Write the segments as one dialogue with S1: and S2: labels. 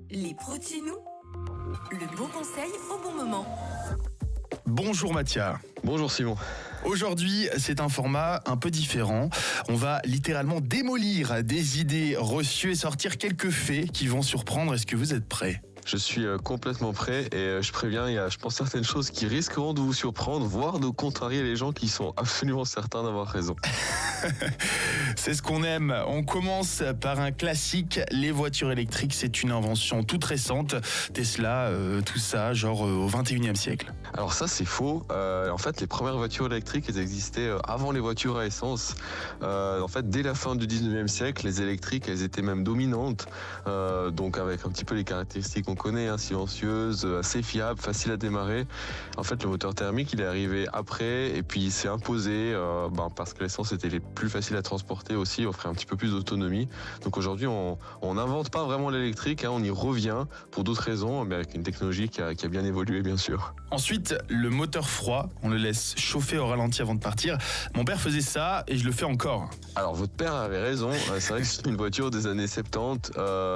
S1: Les pros de chez nous, le bon conseil au bon moment.
S2: Bonjour Mathia.
S3: Bonjour Simon.
S2: Aujourd'hui, c'est un format un peu différent. On va littéralement démolir des idées reçues et sortir quelques faits qui vont surprendre. Est-ce que vous êtes prêts ?
S3: Je suis complètement prêt et je préviens, il y a, je pense, certaines choses qui risqueront de vous surprendre, voire de contrarier les gens qui sont absolument certains d'avoir raison.
S2: C'est ce qu'on aime. On commence par un classique. Les voitures électriques, c'est une invention toute récente. Tesla, tout ça, genre au 21e siècle.
S3: Alors ça, c'est faux. En fait, les premières voitures électriques, elles existaient avant les voitures à essence. En fait, dès la fin du 19e siècle, les électriques, elles étaient même dominantes. Donc avec un petit peu les caractéristiques qu'on connaît, hein, silencieuse, assez fiable, facile à démarrer. En fait, le moteur thermique, il est arrivé après et puis il s'est imposé parce que l'essence était les plus facile à transporter aussi, offrait un petit peu plus d'autonomie. Donc aujourd'hui, on n'invente pas vraiment l'électrique, hein, on y revient pour d'autres raisons, mais avec une technologie qui a bien évolué, bien sûr.
S2: Ensuite, le moteur froid, on le laisse chauffer au ralenti avant de partir. Mon père faisait ça et je le fais encore.
S3: Alors votre père avait raison, c'est vrai que c'est une voiture des années 70,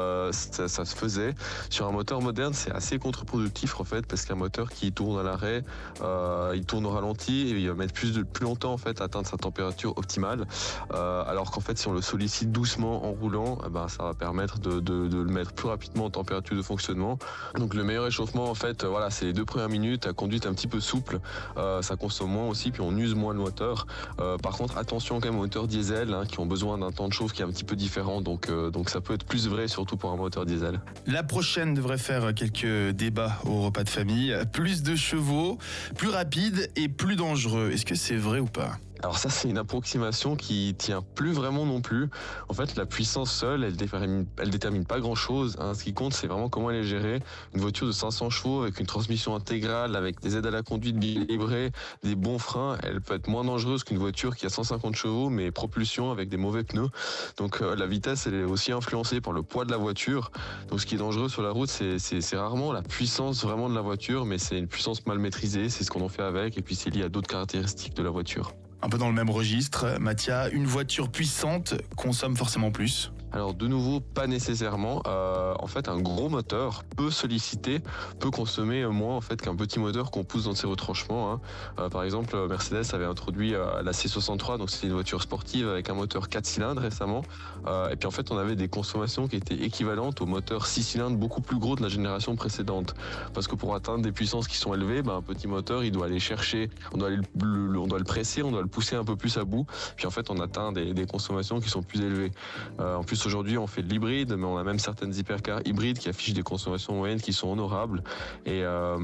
S3: ça se faisait. Sur un moteur moderne, c'est assez contre-productif en fait, parce qu'un moteur qui tourne à l'arrêt, il tourne au ralenti et il va mettre plus longtemps en fait à atteindre sa température optimale. Alors qu'en fait, si on le sollicite doucement en roulant, ça va permettre de le mettre plus rapidement en température de fonctionnement. Donc le meilleur échauffement en fait, c'est les 2 premières minutes, à conduite un petit peu souple, ça consomme moins aussi, puis on use moins le moteur. Par contre, attention quand même aux moteurs diesel, qui ont besoin d'un temps de chauffe qui est un petit peu différent, donc ça peut être plus vrai, surtout pour un moteur diesel.
S2: La prochaine devrait faire quelques débats au repas de famille. Plus de chevaux, plus rapide et plus dangereux. Est-ce que c'est vrai ou pas ?
S3: Alors ça, c'est une approximation qui tient plus vraiment non plus. En fait, la puissance seule, elle détermine pas grand-chose. Ce qui compte, c'est vraiment comment elle est gérée. Une voiture de 500 chevaux avec une transmission intégrale, avec des aides à la conduite bien livrées, des bons freins, elle peut être moins dangereuse qu'une voiture qui a 150 chevaux, mais propulsion avec des mauvais pneus. Donc la vitesse, elle est aussi influencée par le poids de la voiture. Donc ce qui est dangereux sur la route, c'est rarement la puissance vraiment de la voiture, mais c'est une puissance mal maîtrisée, c'est ce qu'on en fait avec, et puis c'est lié à d'autres caractéristiques de la voiture.
S2: Un peu dans le même registre, Mathia, une voiture puissante consomme forcément plus ?
S3: Alors de nouveau, pas nécessairement. En fait, un gros moteur peut consommer moins en fait qu'un petit moteur qu'on pousse dans ses retranchements. Par exemple, Mercedes avait introduit la C63, donc c'est une voiture sportive avec un moteur 4 cylindres récemment. Et puis en fait, on avait des consommations qui étaient équivalentes au moteur 6 cylindres beaucoup plus gros de la génération précédente. Parce que pour atteindre des puissances qui sont élevées, un petit moteur, il doit aller chercher, on doit le presser, on doit le pousser un peu plus à bout. Puis en fait, on atteint des consommations qui sont plus élevées. En plus, aujourd'hui, on fait de l'hybride, mais on a même certaines hypercars hybrides qui affichent des consommations moyennes qui sont honorables. Et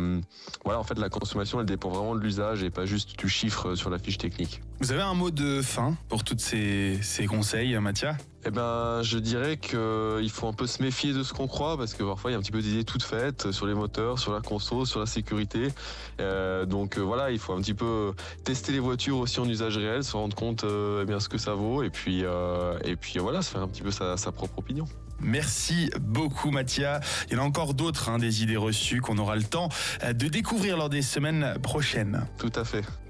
S3: en fait, la consommation, elle dépend vraiment de l'usage et pas juste du chiffre sur la fiche technique.
S2: Vous avez un mot de fin pour tous ces conseils, Mathia ?
S3: Je dirais qu'il faut un peu se méfier de ce qu'on croit, parce que parfois il y a un petit peu d'idées toutes faites sur les moteurs, sur la conso, sur la sécurité. Il faut un petit peu tester les voitures aussi en usage réel, se rendre compte ce que ça vaut, et puis se faire un petit peu sa propre opinion.
S2: Merci beaucoup Mathia. Il y en a encore d'autres, des idées reçues qu'on aura le temps de découvrir lors des semaines prochaines.
S3: Tout à fait.